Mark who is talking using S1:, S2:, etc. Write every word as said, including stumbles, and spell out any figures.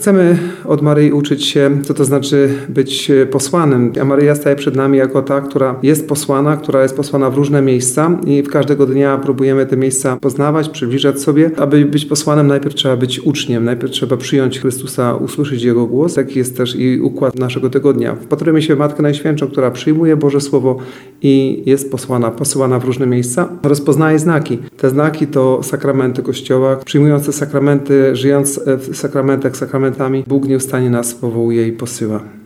S1: Chcemy od Maryi uczyć się, co to znaczy być posłanym. A Maryja staje przed nami jako ta, która jest posłana, która jest posłana w różne miejsca i w każdego dnia próbujemy te miejsca poznawać, przybliżać sobie. Aby być posłanym, najpierw trzeba być uczniem, najpierw trzeba przyjąć Chrystusa, usłyszeć Jego głos. Taki jest też i układ naszego tygodnia. Wpatrujemy się w Matkę Najświętszą, która przyjmuje Boże Słowo i jest posłana, posyłana w różne miejsca. Rozpoznaje znaki. Te znaki to sakramenty Kościoła. Przyjmując te sakramenty, żyjąc w sakramentach, sakramentami, Bóg nieustannie nas powołuje i posyła.